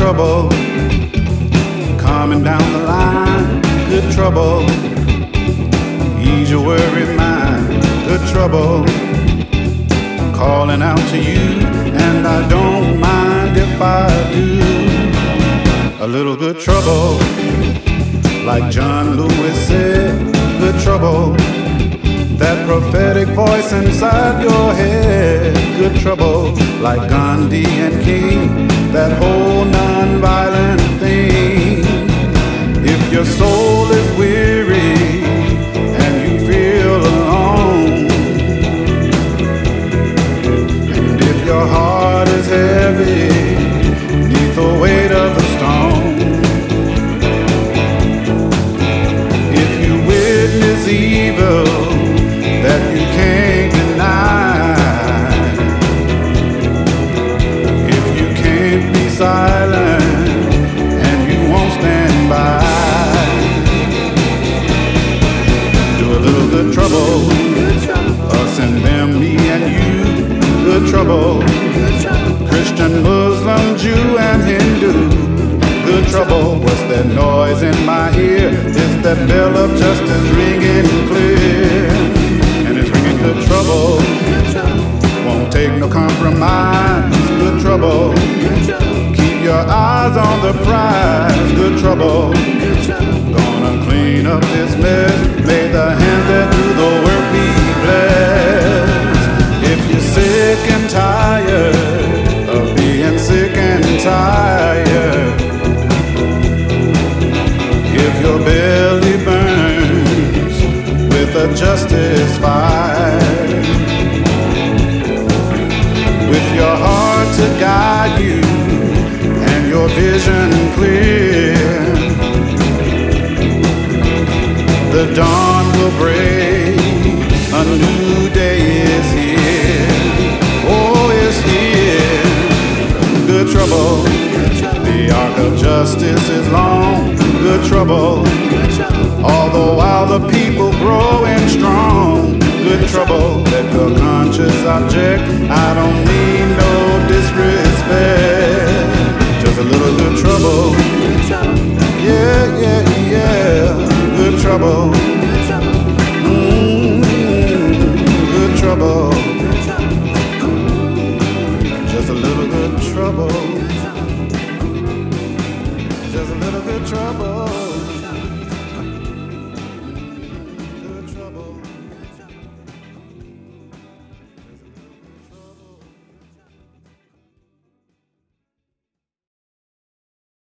trouble. Coming down the line, good trouble. Ease your worried mind, good trouble. Calling out to you, and I don't mind if I do. A little good trouble, like John Lewis said, good trouble. That prophetic voice inside your head, good trouble. Like Gandhi and King, that whole non-violent thing. If your soul is weary and you feel alone, and if your heart is heavy neath the weight of the stone, if you witness evil that you can't deny, if you can't be silent and you won't stand by, do a little good trouble, us and them, me and you, good trouble, Christian, Muslim, Jew and Hindu, good trouble. What's that noise in my ear? It's that bell of justice ringing clear, and it's ringing good trouble. Won't take no compromise, good trouble. Keep your eyes on the prize, good trouble. Gonna clean up this mess, may the hands that do the work be blessed. If you're sick and tired of being sick and tired, if your belly burns with a justice fire, with your heart to guide you and your vision clear, the dawn will break, a new day is here. Oh, it's here, good trouble. The arc of justice is long, good trouble. All the while the people growing strong, good trouble. Let your conscience object, I don't need no disrespect. Just a little good trouble. Yeah, yeah, yeah, good trouble. Good trouble.